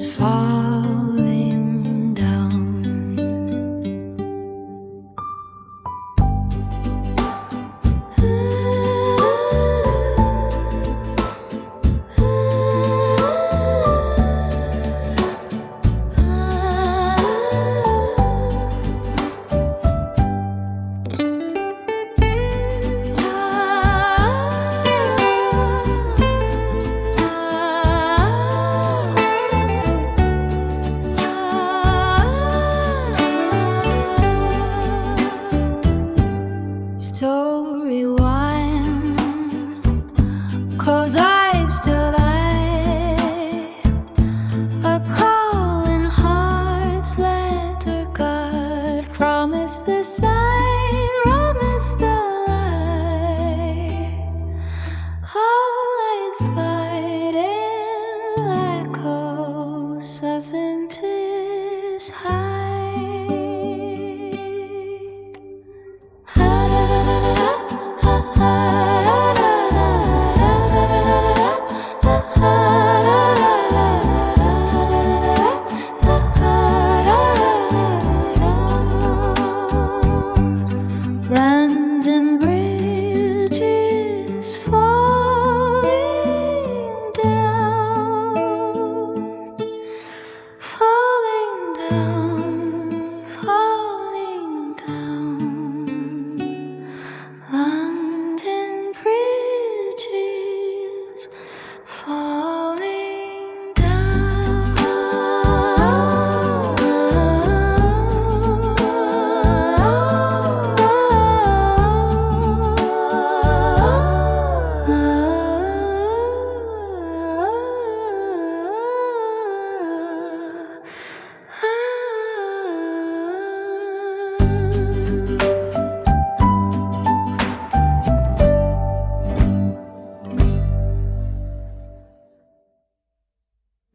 is falling down. Story one, close eyes till I a calling heart's letter. God promise the sign, promise the light. All I'd fight in echoes of Ventus high.